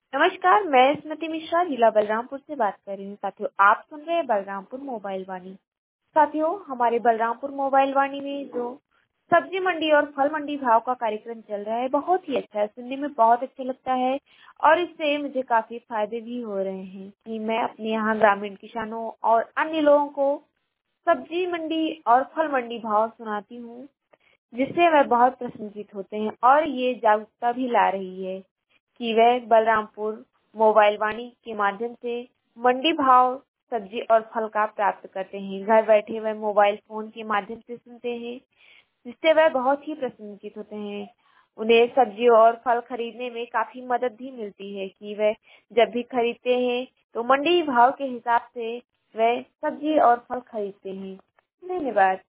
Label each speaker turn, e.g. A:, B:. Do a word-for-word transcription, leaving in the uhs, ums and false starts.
A: नमस्कार, मैं स्मृति मिश्रा जिला बलरामपुर से बात कर रही हूँ। साथियों, आप सुन रहे हैं बलरामपुर मोबाइल वाणी। साथियों, हमारे बलरामपुर मोबाइल वाणी में जो सब्जी मंडी और फल मंडी भाव का कार्यक्रम चल रहा है, बहुत ही अच्छा है, सुनने में बहुत अच्छा लगता है और इससे मुझे काफी फायदे भी हो रहे हैं कि मैं अपने यहाँ ग्रामीण किसानों और अन्य लोगों को सब्जी मंडी और फल मंडी भाव सुनाती हूँ, जिससे वह बहुत प्रसन्नचित होते हैं और ये जागरूकता भी ला रही है कि वह बलरामपुर मोबाइल वाणी के माध्यम से मंडी भाव सब्जी और फल का प्राप्त करते हैं। घर बैठे वह मोबाइल फोन के माध्यम से सुनते हैं, जिससे वह बहुत ही प्रसन्नचित होते हैं। उन्हें सब्जी और फल खरीदने में काफी मदद भी मिलती है कि वह जब भी खरीदते हैं तो मंडी भाव के हिसाब से वह सब्जी और फल खरीदते हैं। धन्यवाद।